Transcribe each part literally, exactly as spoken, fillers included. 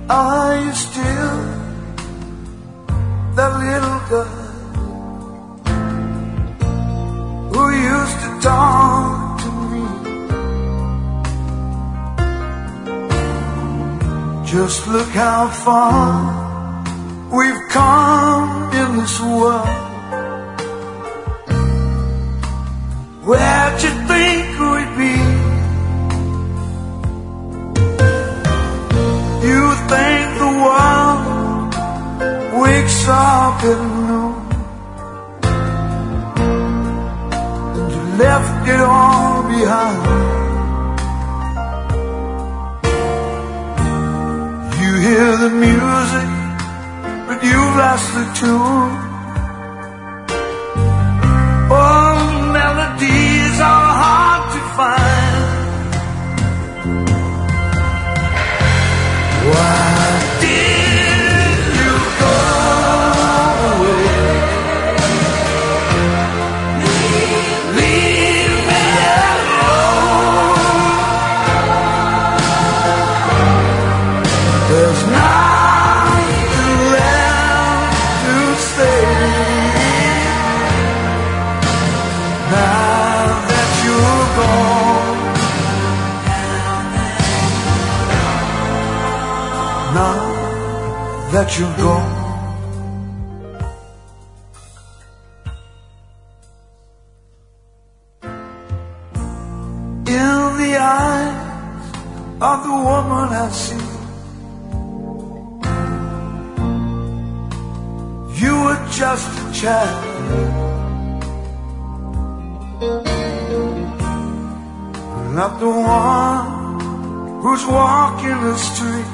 Are you still that little girl who used to talk to me? Just look how far we've come in this world. Where'd you think we'd be? You think the world wakes up at noon, and you left it all behind. You hear the music, but you've lost the tune. Oh, melodies are hard to find. Why did you go away? Leave me alone. There's nothing left to say now that you're gone. Now that you're gone. In the eyes of the woman I see, you were just a child. Not the one who's walking the street,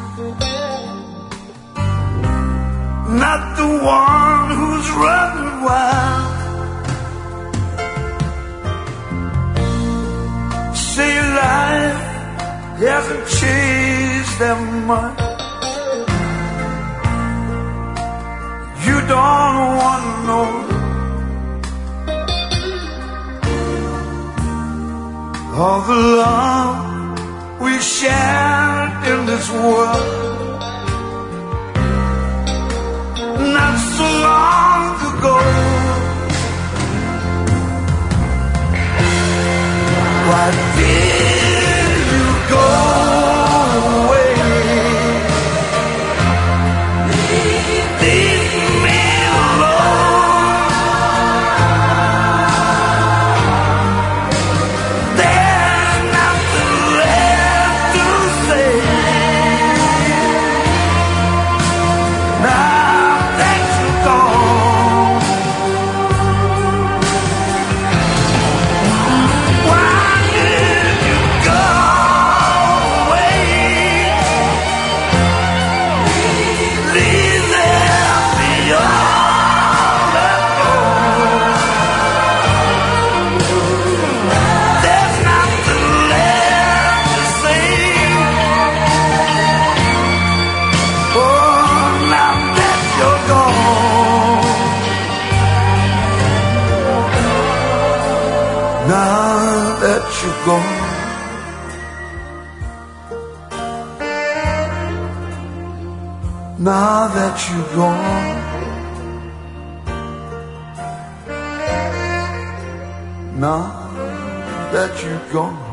not the one who's running wild. Say life hasn't changed that much. You don't want to know. All the love we shared in this world not so long ago. Why did you go away? Leave me alone. There's nothing left to say now. Now that you're gone, now that you're gone, now that you're gone.